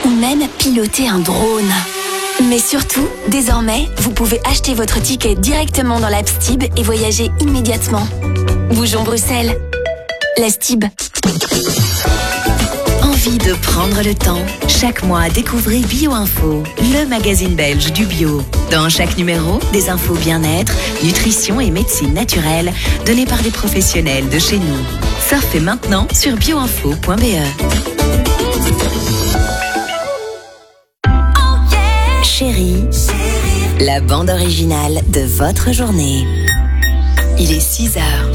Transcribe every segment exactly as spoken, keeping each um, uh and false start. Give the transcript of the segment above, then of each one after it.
ou même piloter un drone. Mais surtout, désormais, vous pouvez acheter votre ticket directement dans l'app Stib et voyager immédiatement. Bougeons Bruxelles. La Stib. Envie de prendre le temps? Chaque mois, découvrez BioInfo, le magazine belge du bio. Dans chaque numéro, des infos bien-être, nutrition et médecine naturelle, données par des professionnels de chez nous. Surfez maintenant sur bioinfo point b e. Chérie, la bande originale de votre journée. Il est six heures.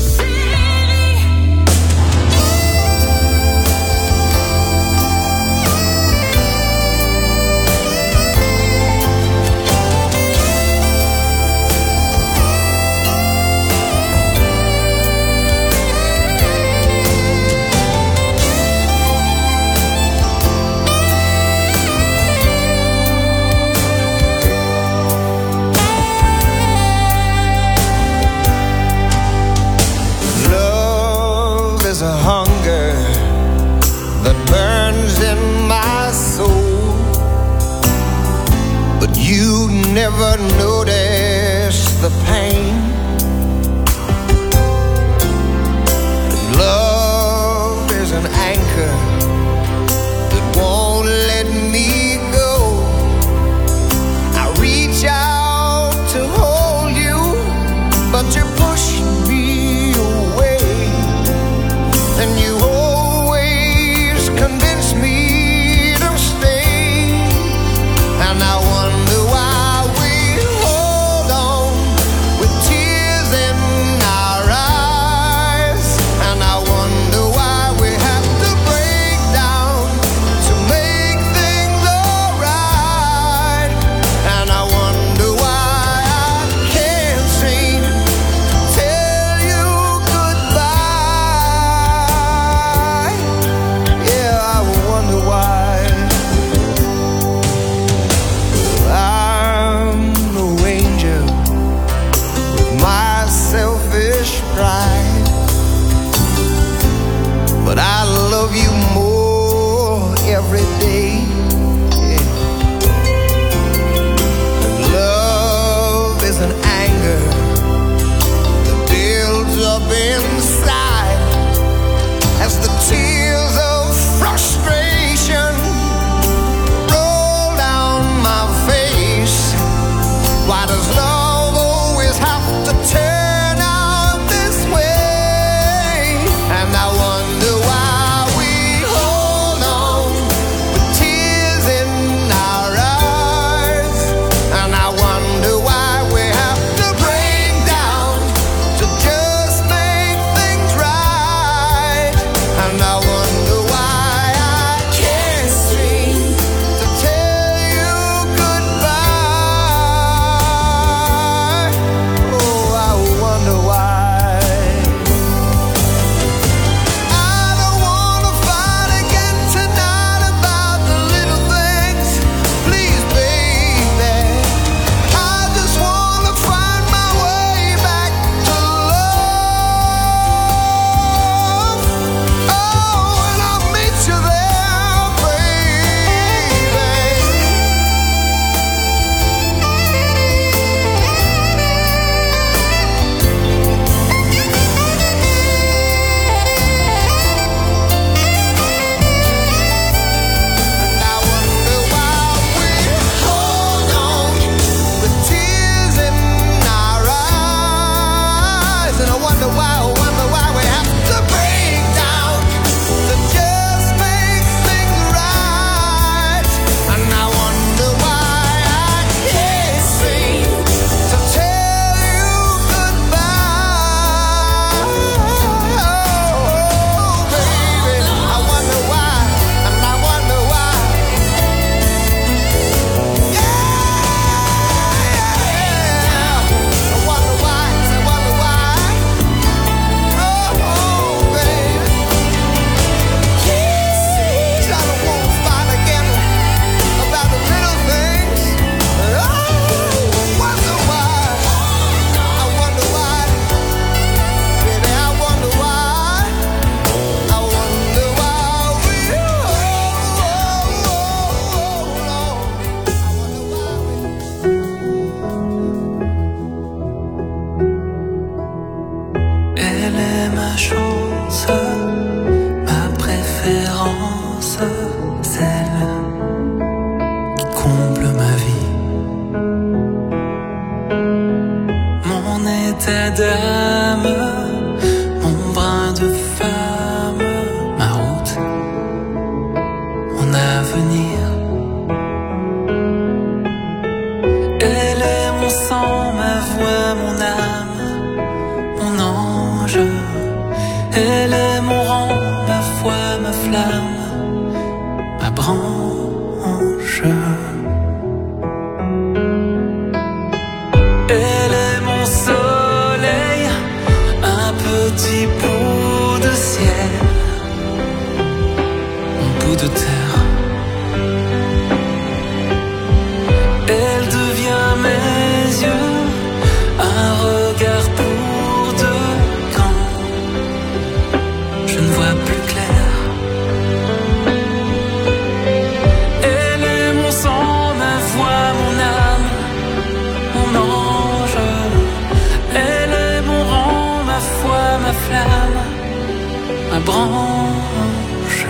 Never notice the pain. Love is an anchor that won't let me go. I reach out to hold you, but you push me away, and you always convince me to stay, and I wonder why. And I wonder why we hold on with tears d'âme, mon brin de femme, ma route, mon avenir. Elle est mon sang, ma voix, mon âme, mon ange. Elle est mon rang, ma foi, ma flamme, ma branche. Elle est mon soleil, un petit bout de ciel, mon bout de terre. Elle devient mes yeux, un regard pour deux quand je ne vois plus clair. Elle est mon sang, ma voix, mon âme, mon ange. Elle est mon rang, ma foi, ma flamme, ma branche.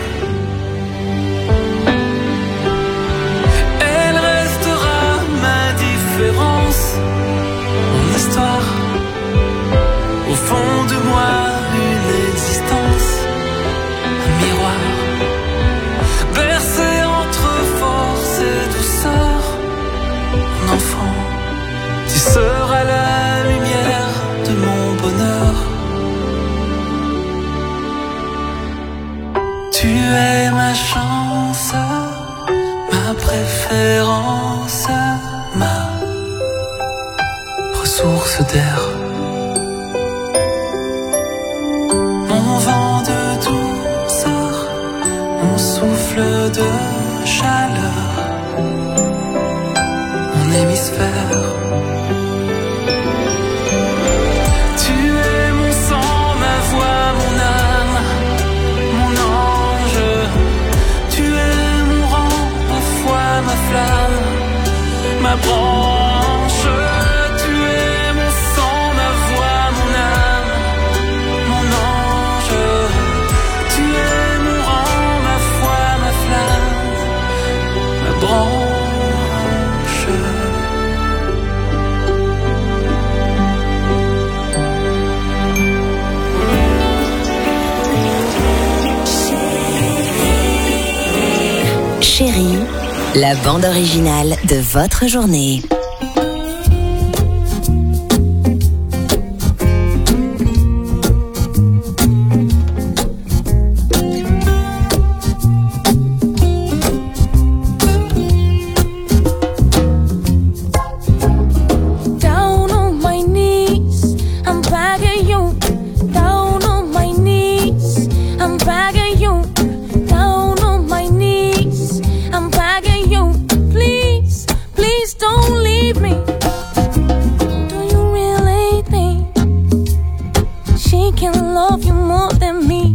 Elle restera ma différence, mon histoire. Au fond de moi, une existence, un miroir, bercé entre force et douceur. Mon enfant, tu seras la lumière de mon bonheur. Tu es ma chance, ma préférence, ma ressource d'air. Mon vent de douceur, mon souffle de chaleur, mon hémisphère. Tu es mon sang, ma voix, mon âme, mon ange. Tu es mon rang, ma foi, ma flamme, ma branche. Tu es mon sang, ma voix, mon âme, mon ange. Tu es mon rang, ma foi, ma flamme, ma branche. Chérie, la bande originale de votre journée. Down on my knees, I'm begging you. Down on my knees, I'm begging you. Down on my knees, I'm begging you. Please, please don't leave me. Do you really think she can love you more than me?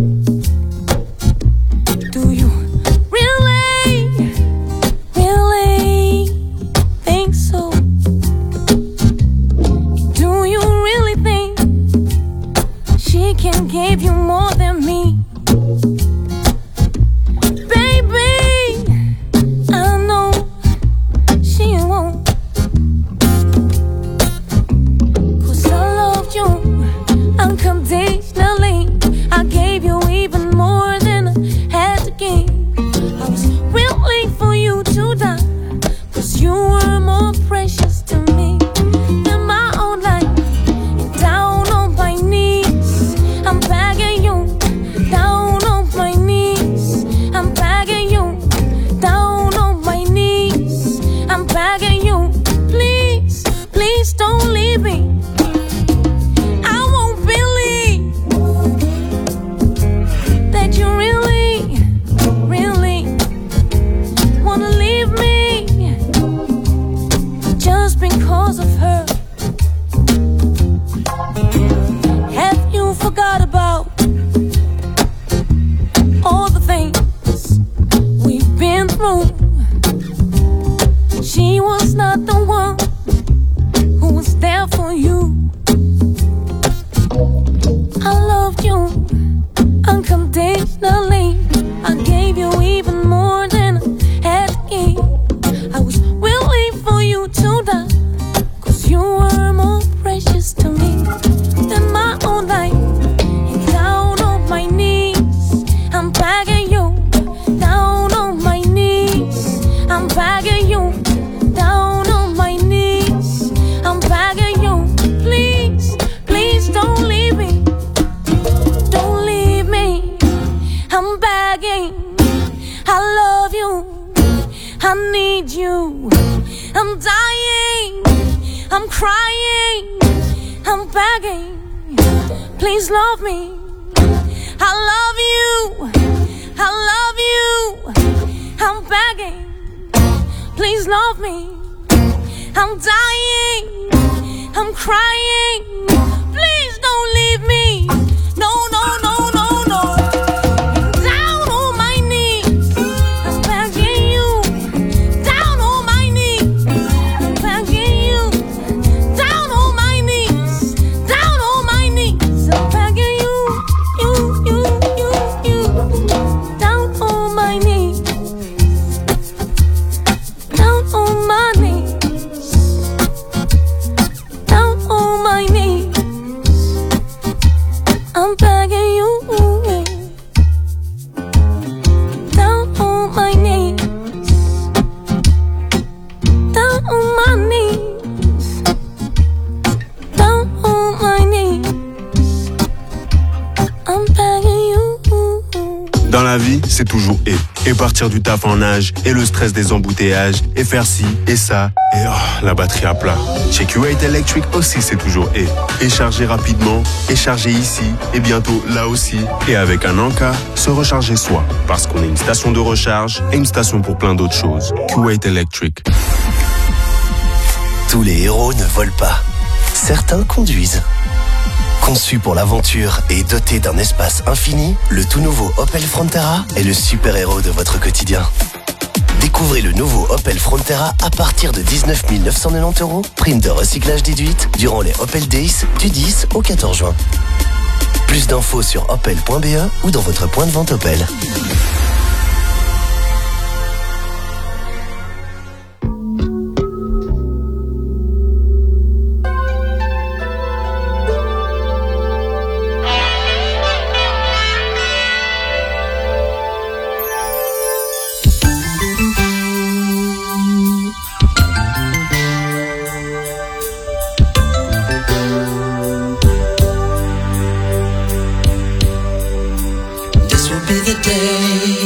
Do you really, really think so? Do you really think she can give you more than me? Baby, I know she won't. 'Cause I loved you unconditionally. I gave you even more than I had to give. I was willing for you to die, 'cause you were more precious to me than my own life. Down on my knees, I'm begging you. Down on my knees, I'm begging you. Down on my knees, I'm begging you. Please, please don't leave me. I won't believe that you really, really wanna leave me just because of her. Have you forgot about all the things we've been through? She was not the one who was there for you. I loved you unconditionally. I gave you even more than I had to give. I was willing for you to die, 'cause you were more precious to me I need you. I'm dying, I'm crying, I'm begging. Please love me. I love you, I love you. I'm begging. Please love me. I'm dying, I'm crying. Please don't leave me. No, no, no, no, no. Down on my knees, I'm begging you. Down on my knees, I'm begging you. Down on my knees, down on my knees, I'm begging you, you, you, you, you. Down on my knees, down on my knees, down on my knees, I'm begging you. Down on my knees, down on my knees, down on my knees, I'm begging you. Dans la vie, c'est toujours et. Et partir du taf en nage, et le stress des embouteillages, et faire ci, et ça, et oh, la batterie à plat. Chez Q huit Electric aussi, c'est toujours et. Et charger rapidement, et charger ici, et bientôt là aussi. Et avec un Anka, se recharger soi. Parce qu'on est une station de recharge, et une station pour plein d'autres choses. Q huit Electric. Tous les héros ne volent pas. Certains conduisent. Conçu pour l'aventure et doté d'un espace infini, le tout nouveau Opel Frontera est le super-héros de votre quotidien. Découvrez le nouveau Opel Frontera à partir de dix-neuf mille neuf cent quatre-vingt-dix euros, prime de recyclage déduite durant les Opel Days du dix au quatorze juin. Plus d'infos sur opel point b e ou dans votre point de vente Opel. This will be the day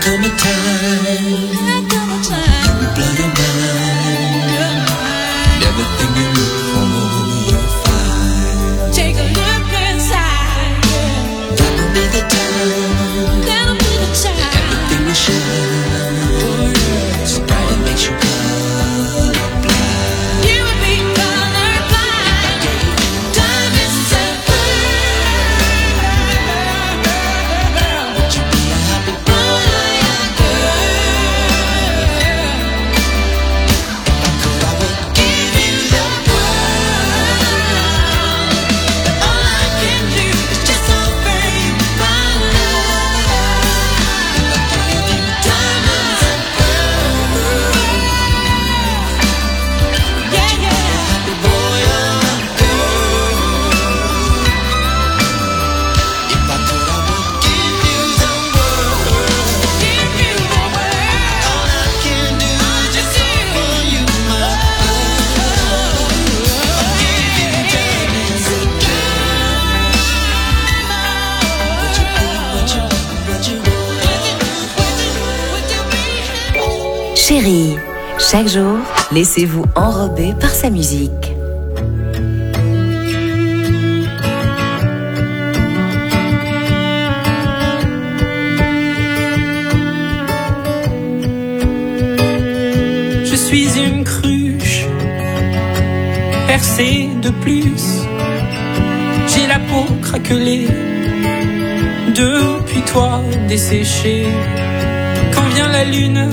come a time, you blow your mind, and everything you look for you'll find. Take a look inside. That'll be the time. That'll be the time. Everything will shine. So bright it makes you colorblind. You will be colorblind. Diamonds and pearls. Would you be a happy boy or young girl? If I could, I would give you the world. But all I can do is just offer you my love. If I gave you diamonds and pearls, Yeah, yeah. happy boy or girl. If I could, I would give you the world. Give you the world. All I can do is just offer you my love. I'll give you diamonds and pearls. Would you be, would you, would you, Would you be? Chérie, chaque jour, laissez-vous enrober par sa musique. Je suis une cruche percée de plus. J'ai la peau craquelée depuis toi desséchée. Quand vient la lune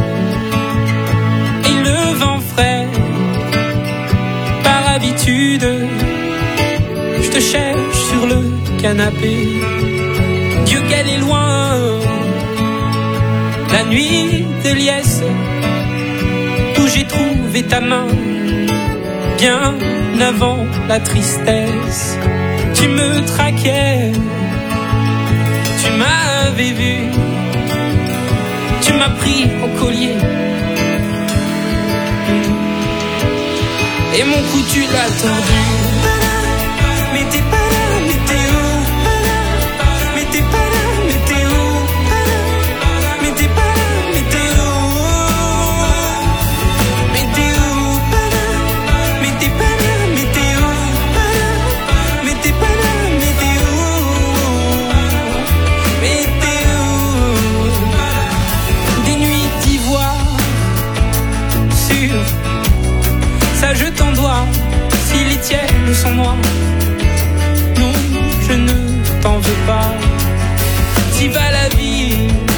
et le vent frais, par habitude, je te cherche sur le canapé. Dieu qu'elle est loin, la nuit de liesse, où j'ai trouvé ta main, bien avant la tristesse. Tu me traquais, tu m'avais vu, tu m'as pris au collier, et mon cou tu l'as tordu. Mais t'es pas là, mais t'es où? Mais t'es pas là, mais t'es où? Mais t'es pas là, mais t'es où? Mais t'es où? Mais t'es pas là, mais t'es où? Mais t'es pas là, mais t'es où? Mais t'es où? Des nuits d'ivoire sur ça je t'en dois, si les tiennes sont noires. Non, je ne t'en veux pas. Si va la vie,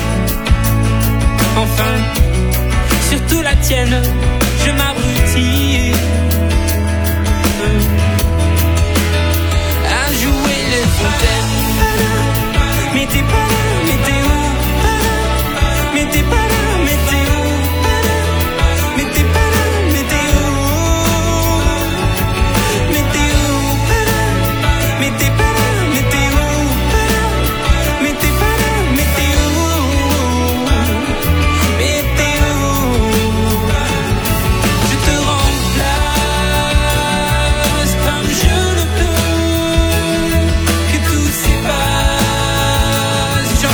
enfin, surtout la tienne, je m'abrutis à jouer les fontaines. Mais t'es pas là, mais t'es où? Mais t'es pas là, mais t'es où? Mais t'es pas là, mais t'es où? Mais t'es où? Mais t'es pas là, mais t'es où? Mais t'es pas là, mais t'es où? Mais t'es où? Je te remplace comme je le peux. Que tout s'efface, j'en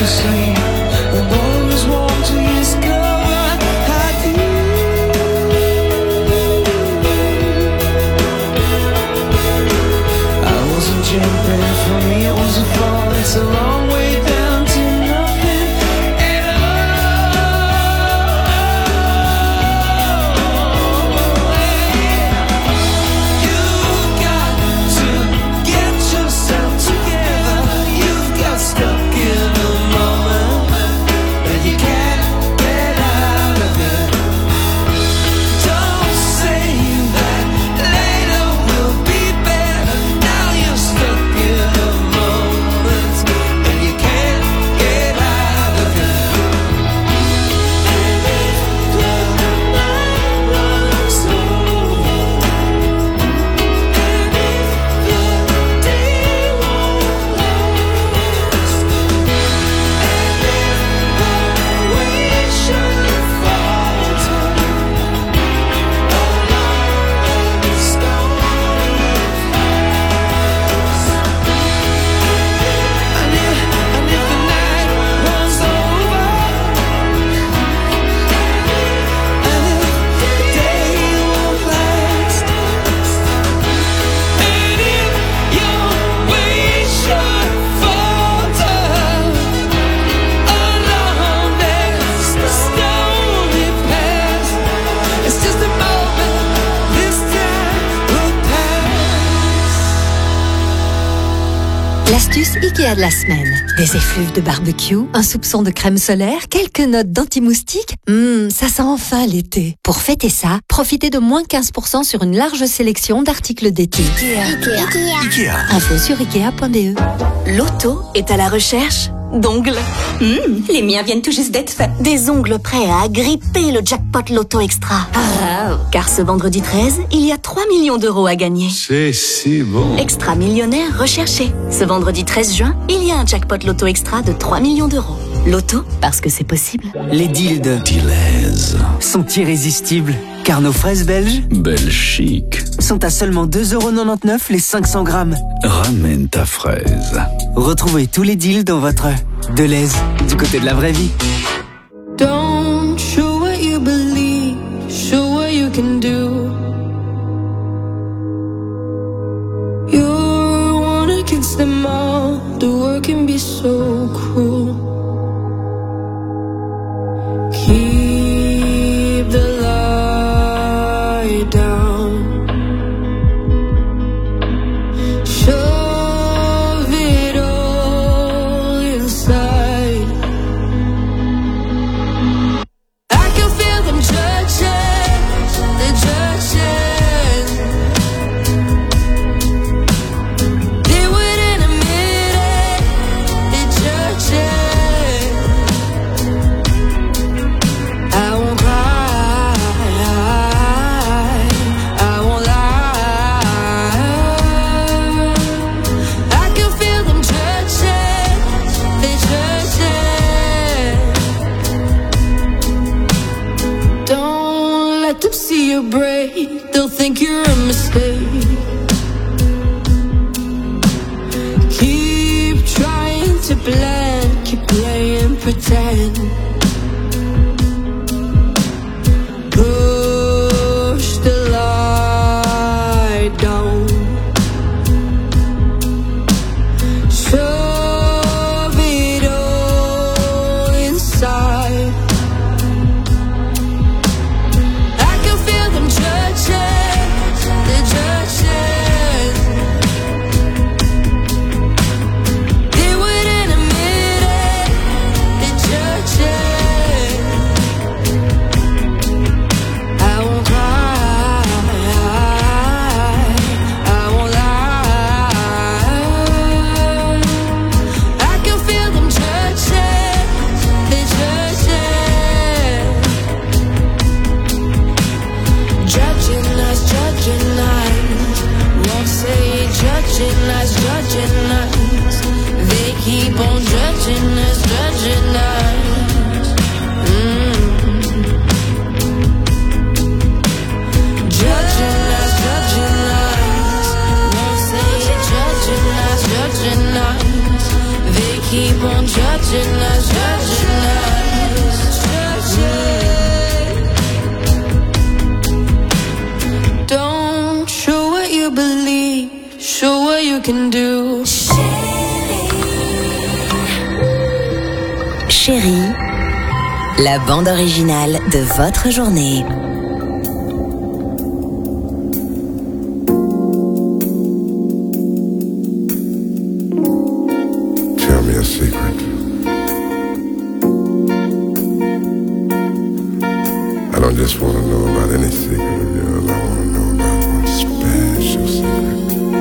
the same. And always want to discover how deep. I wasn't jumping, for me it was a fall. It's a long way down to nothing at all. You've got to get yourself together. You've got stuck in a moment that you can't get out of it. Don't say that later will be better. Now you're stuck in a moment and you can't get out of it. And if the night runs over, and if the day won't last, and if we should falter along the stony paths, and if, and if the night runs over, and if the day won't last, and if your way should falter along this stony path, it's just a moment, this time will pass. L'astuce Ikea de la semaine. Des effluves de barbecue, un soupçon de crème solaire, quelques notes d'anti-moustique. Hum, ça sent enfin l'été. Pour fêter ça, profitez de moins quinze pour cent sur une large sélection d'articles d'été. Ikea. Info sur ikea point b e. L'auto est à la recherche d'ongles. Mmh, les miens viennent tout juste d'être faits. Des ongles prêts à agripper le jackpot Loto Extra. Ah, car ce vendredi treize, il y a trois millions d'euros à gagner. C'est si bon. Extra millionnaire recherché. Ce vendredi treize juin, il y a un jackpot Loto Extra de trois millions d'euros. Loto, parce que c'est possible. Les deals de Dilez. sont irrésistibles, car nos fraises belges Belle chic. sont à seulement deux euros quatre-vingt-dix-neuf les cinq cents grammes. Ramène ta fraise. Retrouvez tous les deals dans votre Deleuze, du côté de la vraie vie. Don't show what you believe, show what you can do. You're one against them all, the world can be so cruel. Keep the light down. Shove it all inside. I can feel them judging, they're judging. They wouldn't admit it, they're judging. I won't cry, I won't lie. I can feel them judging, they're judging. Don't let them see you break, they'll think you're a mistake. Keep trying to blend, keep playing pretend. Push the light down. Shove it all inside. I can feel them judging, they're judging. They wouldn't admit it, they're judging. I won't cry, I won't lie. I can feel them judging, they're judging. Judging us, judging us. Won't say judging us, judging us. They keep on judging us, judging us. Mm. Judging us, judging us. Won't say judging us, judging us. They keep keep on judging us, judging us, judging. Don't show what you believe, show what you can do. Chérie, la bande originale de votre journée. Tell me a secret. I don't just want to know about any secret of yours. I want to know about one special secret.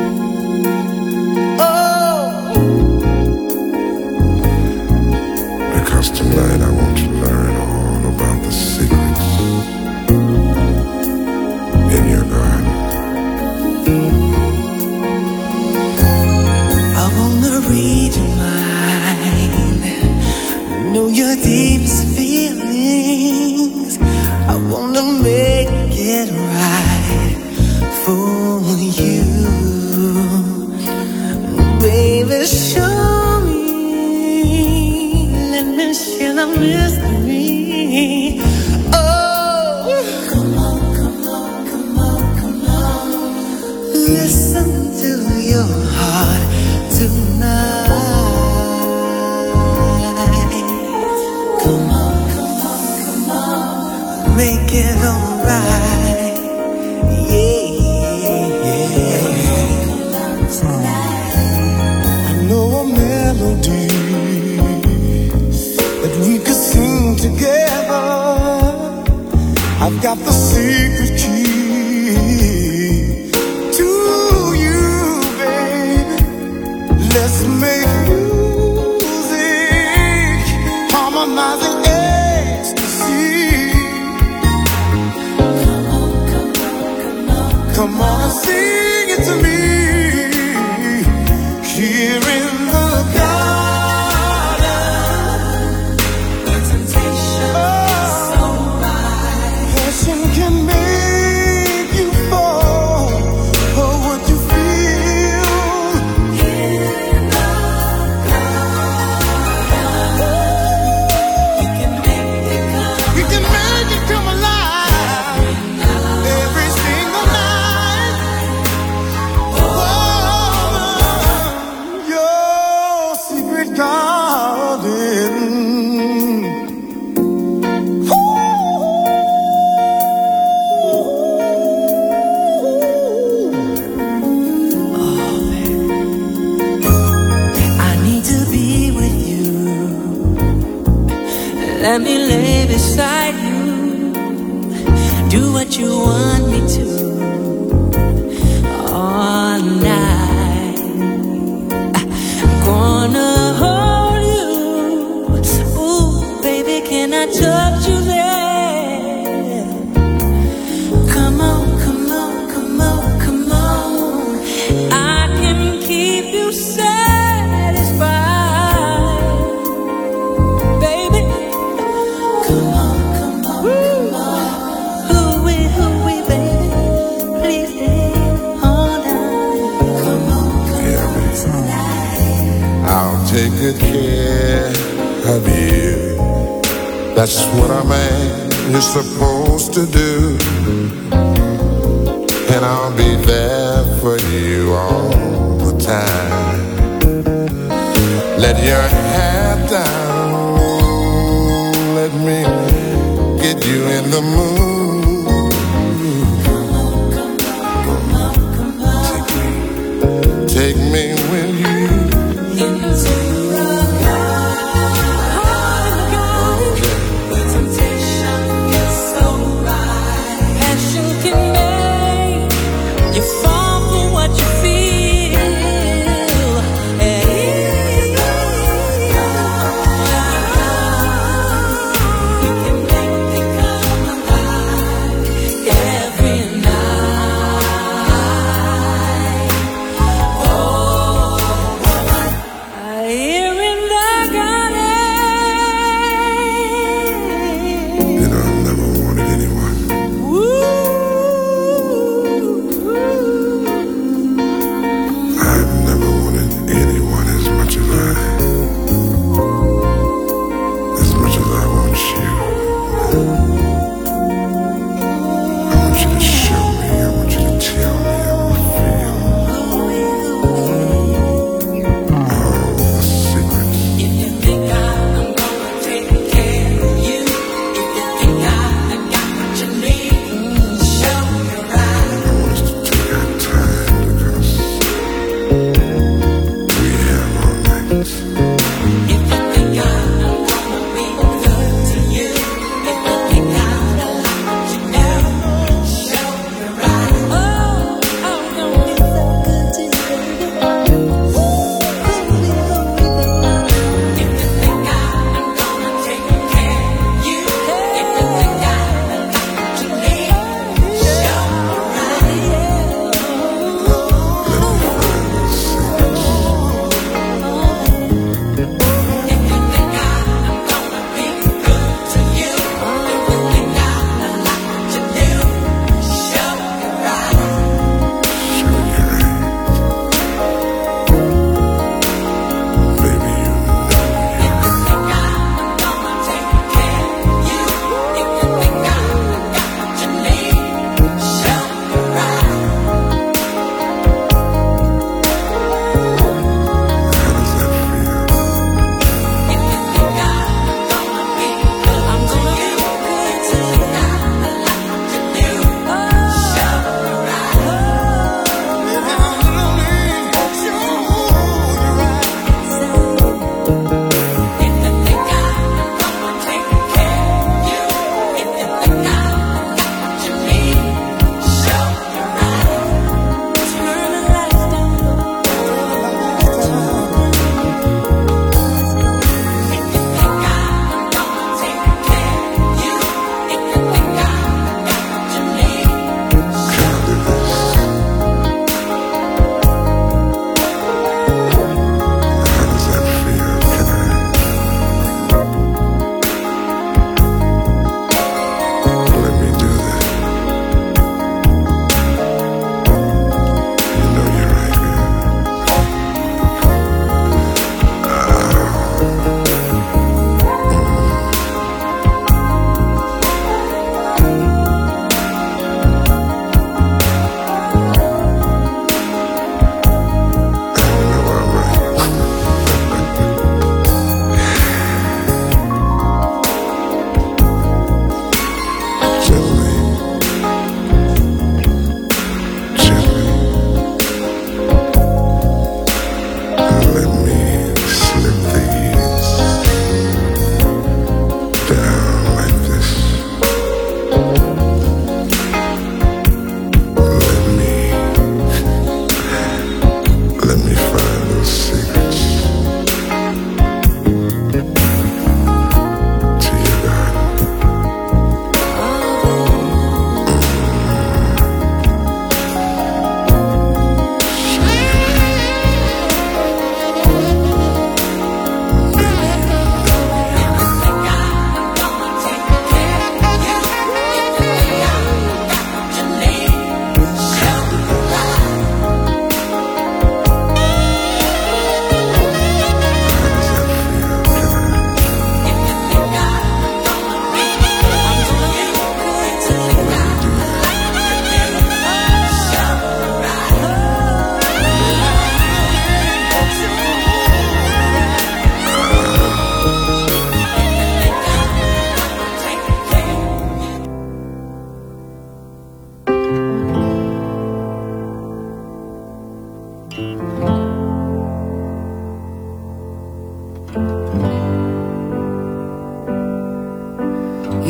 Because tonight I want to learn all about the secrets in your garden. I wanna read your mind, know your deepest feelings. I wanna make it right for you, baby. Show me, let me share the mystery. Oh, come on, come on, come on, come on. Listen to your heart tonight. Come on, come on, come on. Make it alright. Yeah, yeah. I know a melody that we could sing together. I've got the secret key to you, baby. Let's make music, harmonizing ecstasy. Come on, come on, come on. Come on and sing it to me. Here in the garden, The temptation is so right. passion can make you fall for what you feel. In the garden, we can make it come. We can make it come alive every single night. Oh, your secret garden. I need to be with you. Let me lay beside you. Do what you want me to all night. I'm gonna hold you. Ooh, baby, can I touch you there? Come on, come on, come on, come on. I can keep you satisfied, baby. Come on, come on, come on. Hooey, hooey, baby. Please stay on down. Come on, come Yeah, on baby. tonight. I'll take good care of you. That's what a man is supposed to do. And I'll be there for you all the time. Let your hair down. Let me get you in the mood. Take me, take me with you. Into the garden, the temptation is so right. Passion can make you fall for what you feel. Hey. We can make it come alive every night. Oh.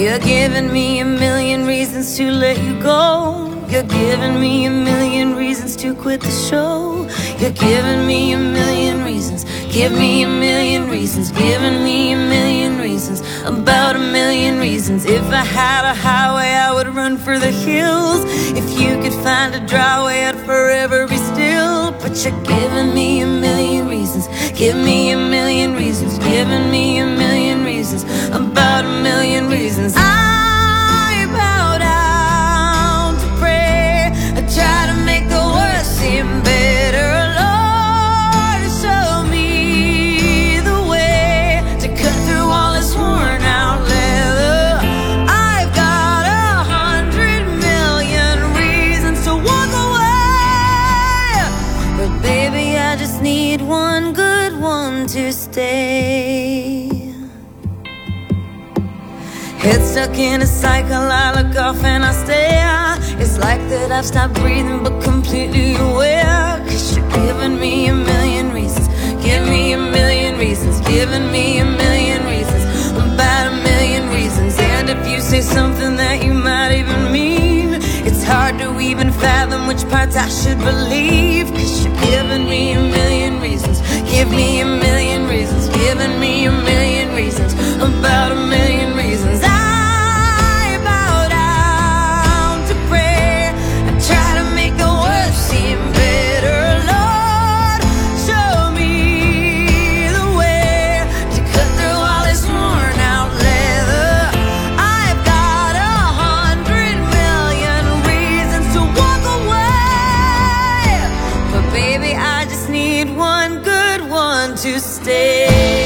You're giving me a million reasons to let you go. You're giving me a million reasons to quit the show. You're giving me a million reasons. Give me a million reasons. Giving me a million reasons. About a million reasons. If I had a highway, I would run for the hills. If you could find a dry way, I'd forever be still. But you're giving me a million reasons. Give me a million reasons. Giving me a million reasons. About a million reasons. I bow down to pray. I try to make the worst seem better. Lord, show me the way to cut through all this worn out leather. I've got a hundred million reasons to walk away, but baby, I just need one good one to stay. Head stuck in a cycle, I look off and I stare. It's like that I've stopped breathing but completely aware. Cause you're giving me a million reasons. Give me a million reasons. Giving me a million reasons. About a million reasons. And if you say something that you might even mean, it's hard to even fathom which parts I should believe. Cause you're giving me a million reasons. Give me a million reasons. Giving me a million reasons. About a million reasons. I bow down to pray. I try to make the worst seem better. Lord, show me the way to cut through all this worn out leather. I've got a hundred million reasons to walk away, but baby, I just need one good one to stay.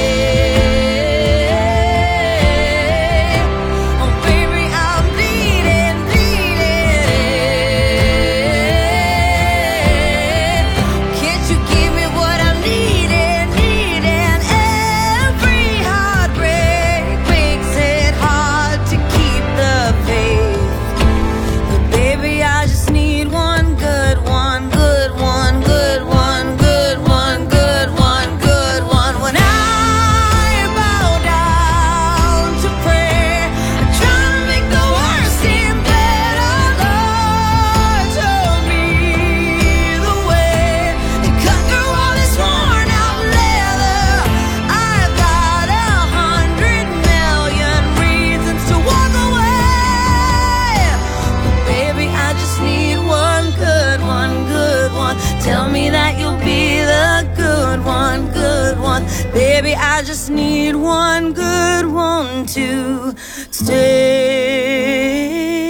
Tell me that you'll be the good one, good one. Baby, I just need one good one to stay.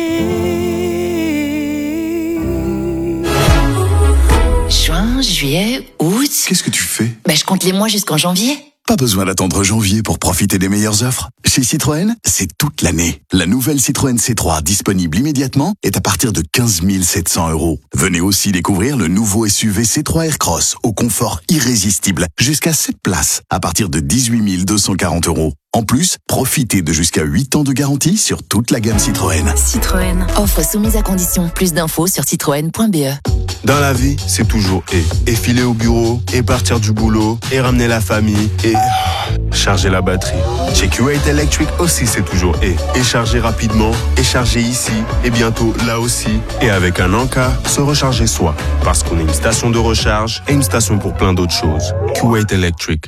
Juin, juillet, août. Qu'est-ce que tu fais? Ben, je compte les mois jusqu'en janvier. Pas besoin d'attendre janvier pour profiter des meilleures offres. Chez Citroën, c'est toute l'année. La nouvelle Citroën C trois, disponible immédiatement, est à partir de quinze mille sept cents euros. Venez aussi découvrir le nouveau S U V C trois Aircross, au confort irrésistible, jusqu'à sept places, à partir de dix-huit mille deux cent quarante euros. En plus, profitez de jusqu'à huit ans de garantie sur toute la gamme Citroën. Citroën. Offre soumise à condition. Plus d'infos sur citroën point b e. Dans la vie, c'est toujours et. Et filer au bureau, et partir du boulot, et ramener la famille, et charger la batterie. Chez Kuwait Electric aussi, c'est toujours et. Et charger rapidement, et charger ici, et bientôt là aussi. Et avec un Anka, se recharger soi. Parce qu'on est une station de recharge et une station pour plein d'autres choses. Kuwait Electric.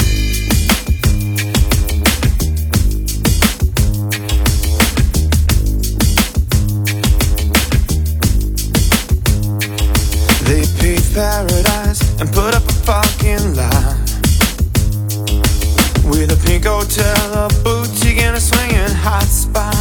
They paved paradise and put up a fucking lie with a pink hotel, a boutique, and a swinging hot spot.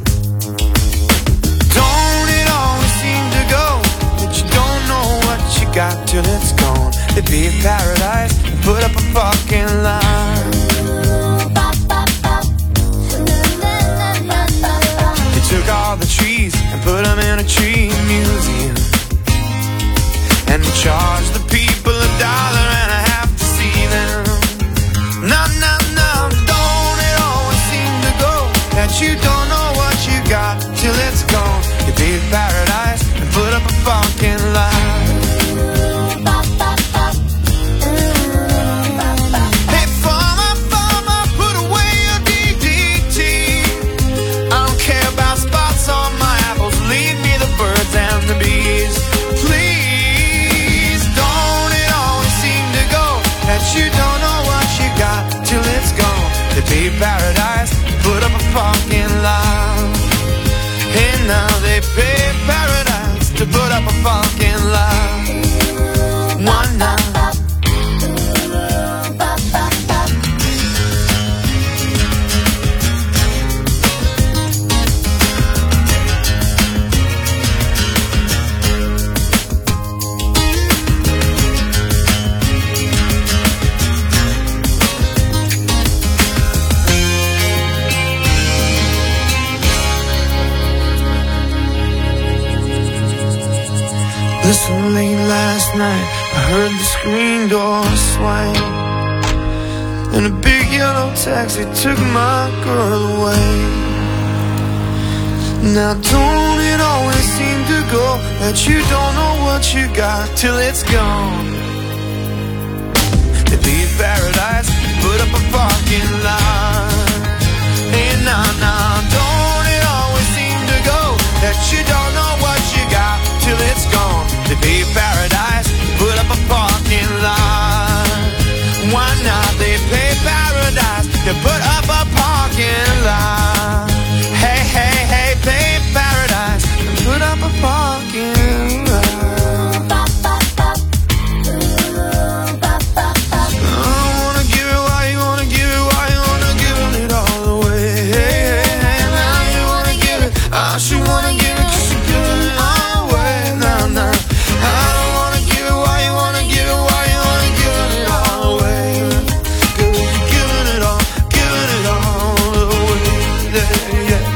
Don't it always seem to go that you don't know what you got till it's gone? They paved paradise and put up a fucking lie. They took all the trees and put them in a tree museum and charge the people a dollar and a half to see them. No, no, no, don't it always seem to go that you don't know what you got till it's gone? You paid paradise and put up a fucking lie. Hey, pay paradise, put up a parking lot. And now they pay paradise to put up a parking lot. One night. Listen, late last night I heard the screen door swing, and a big yellow taxi took my girl away. Now don't it always seem to go that you don't know what you got till it's gone? They leave paradise, put up a parking lot. And now, now, don't it always seem to go that you don't know what you got till it's gone? They pay paradise, put up a parking lot. Why not? They pay paradise, they put up a parking lot. Hey, hey, hey, pay paradise, and put up a parking lot. I wanna give it, why you wanna give it, why you wanna give it all away. Hey, hey, hey, now you wanna give it, I should wanna give it, cause you're giving it all away. Nah, nah. I don't wanna give it, why you wanna give it, why you wanna give it all away. Girl, you're giving it all, giving it all away. Yeah, yeah.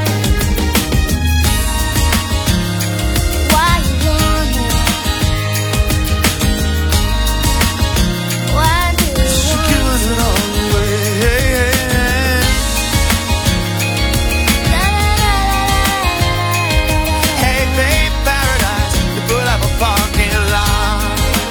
Why you wanna? Why do you She's giving it all away. Hey, babe, paradise, you put up a parking lot.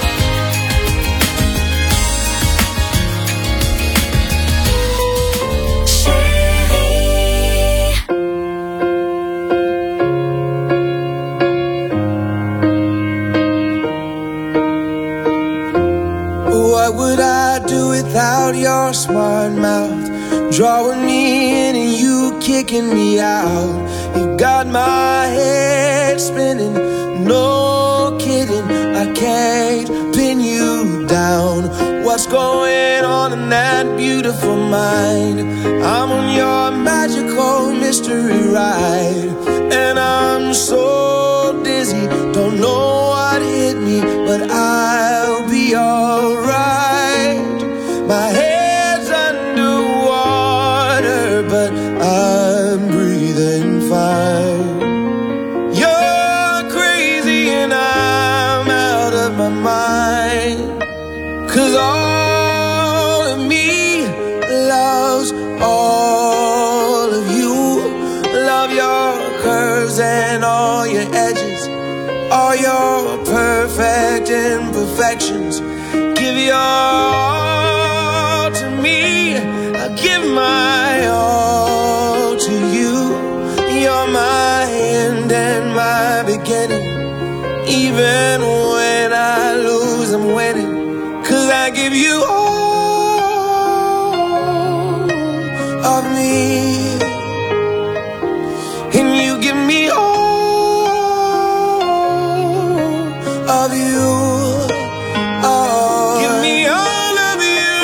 What would I do without your smart mouth? Drawing me in and you kicking me out. You got my head spinning, no kidding. I can't pin you down. What's going on in that beautiful mind? I'm on your magical mystery ride, and I'm so dizzy, don't know what hit me, but I'll be alright. My head's underwater, but I'm breathing fine. You're crazy and I'm out of my mind, 'cause all of me loves all of you. Love your curves and all your edges, all your perfect imperfections. Give your all to me, I give my all to you. You're my end and my beginning. Even when I lose, I'm winning, 'cause I give you all of me, and you give me all of you. Oh, give me all of you.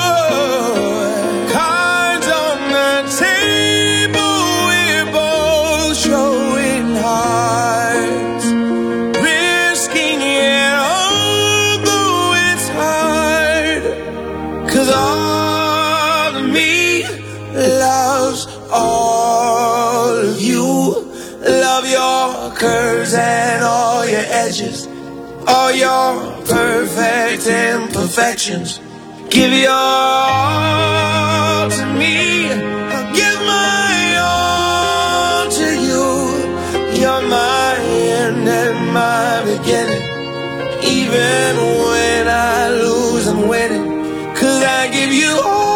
Cards on the table, we're both showing hearts, risking it although it's hard. 'Cause all of me loves all of you. Love your curves and all your edges, all your perfect imperfections. Give your all to me, I'll give my all to you. You're my end and my beginning. Even when I lose, I'm winning, 'cause I give you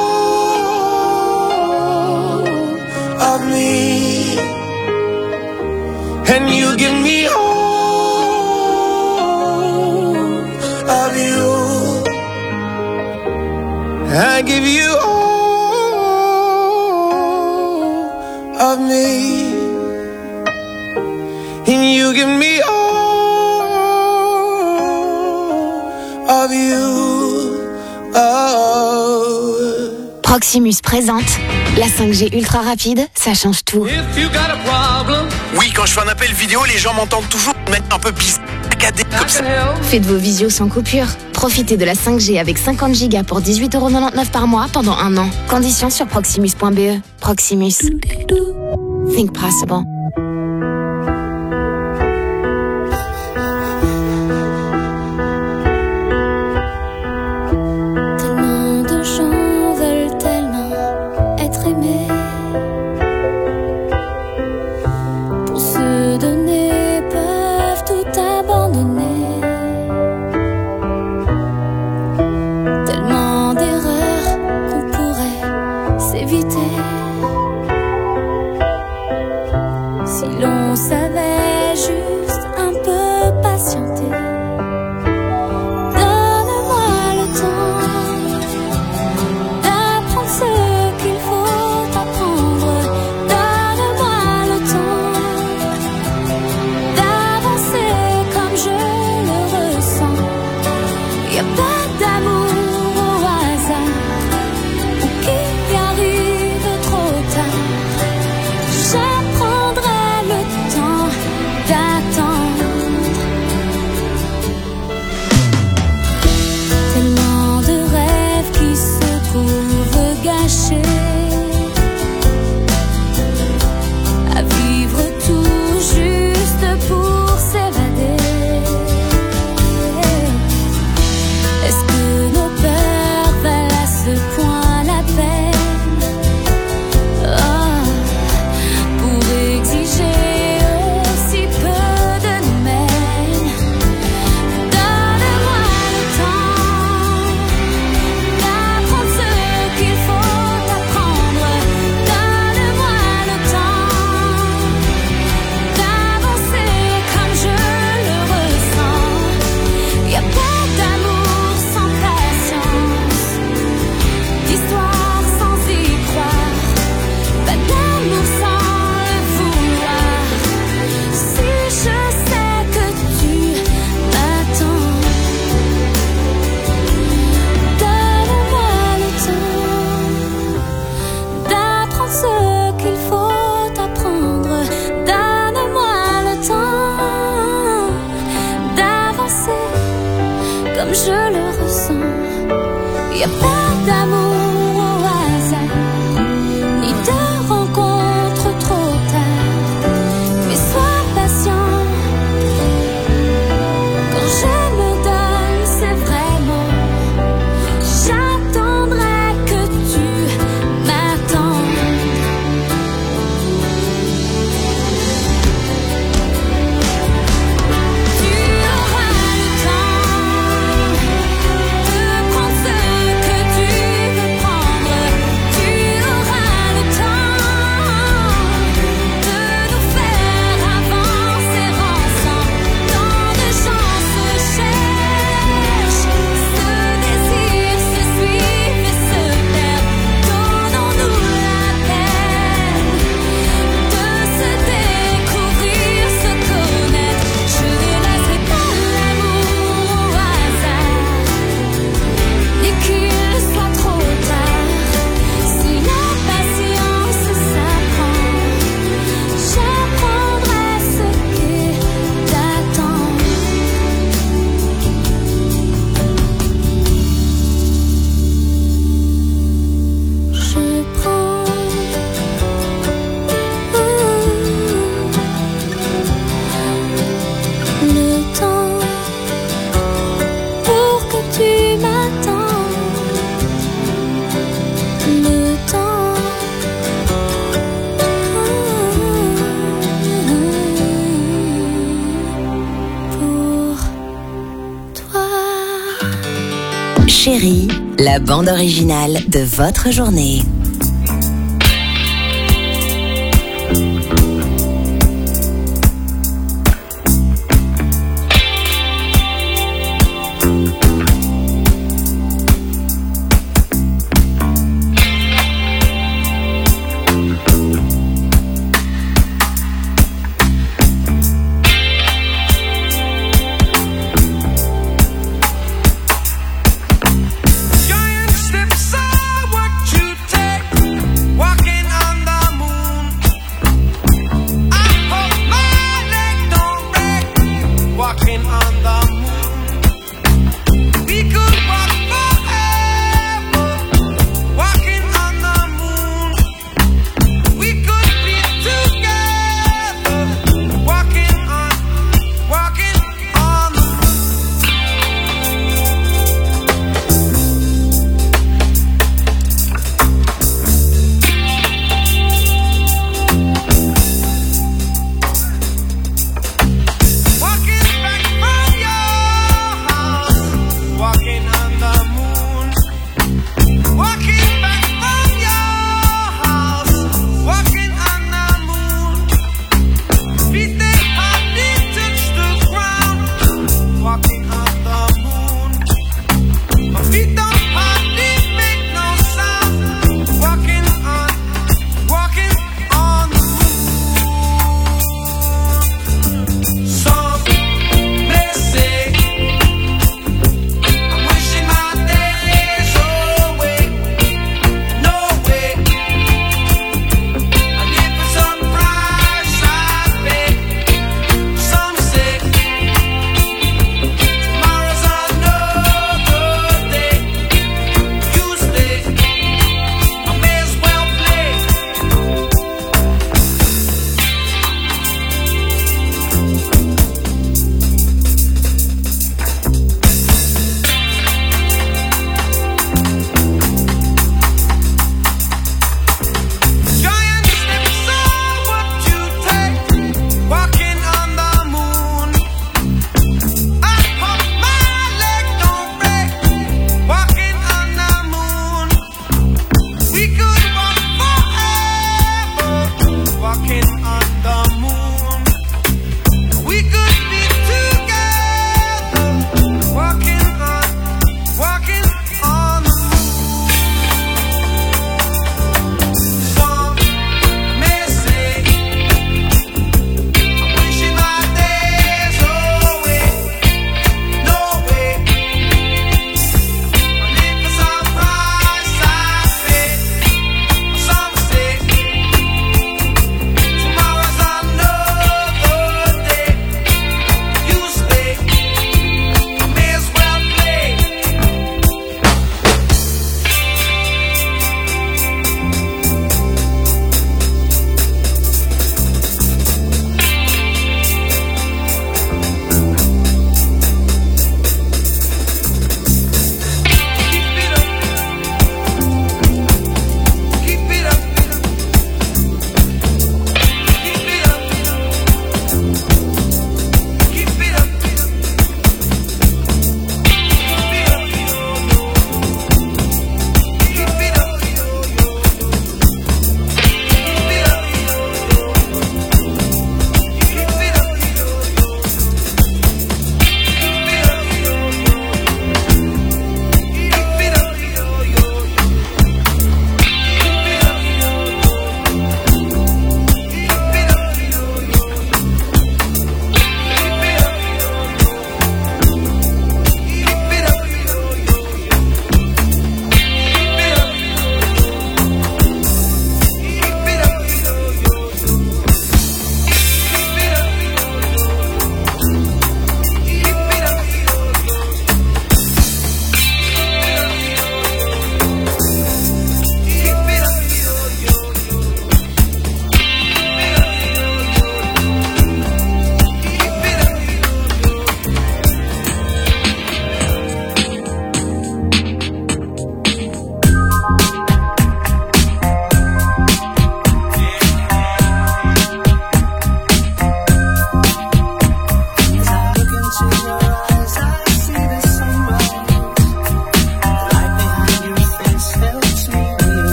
all of me, and you give me all of you. I give you all of me, and you give me all of you. Oh. Proximus présente la cinq G ultra rapide, ça change tout. Oui, quand je fais un appel vidéo, les gens m'entendent toujours mettre un peu pisse. Comme ça. Faites vos visios sans coupure. Profitez de la cinq G avec cinquante gigas pour dix-huit euros quatre-vingt-dix-neuf par mois pendant un an. Conditions sur proximus point b e. Proximus. Think possible. Tellement de gens veulent tellement être aimés. Pour se donner, peuvent tout abandonner. Tellement d'erreurs qu'on pourrait s'éviter si l'on savait juste un peu patienter. Donne-moi le temps d'apprendre ce qu'il faut apprendre. Donne-moi le temps d'avancer comme je le ressens. Y a pas d'amour au hasard ou qui arrive trop tard. J'apprendrai le temps d'attendre. Tellement de rêves qui se trouvent gâchés, à vivre tout juste pour s'évader. Est-ce que nos peurs valent à ce point la peine? Oh, pour exiger aussi peu de nous-mêmes. Donne-moi le temps d'apprendre ce qu'il faut apprendre. Donne-moi le temps d'avancer comme je le ressens. Y a pas d'amour sans patience, d'histoire sans y croire, pas d'amour sans le vouloir. Si je sais que tu m'attends, donne-moi le temps d'apprendre ce qu'il faut apprendre. Donne-moi le temps d'avancer comme je le ressens. Y a pas d'amour au hasard, ni de rencontre trop tard. Mais sois patient, quand je me donne, c'est vraiment. J'attendrai que tu m'attendes. Tu auras le temps de prendre ce que tu veux prendre. Tu auras le temps de nous faire avancer ensemble. Tant de gens se cherchent, se désirent, se suivent et se perdent. Donnons-nous la peine de se découvrir, se connaître. Je ne laisserai pas l'amour au hasard, ni qu'il soit trop tard. Si la patience s'apprend, j'apprendrai ce qu'est d'attendre. Je prends le temps pour que tu m'attendes. Le temps pour toi. Chérie, la bande originale de votre journée.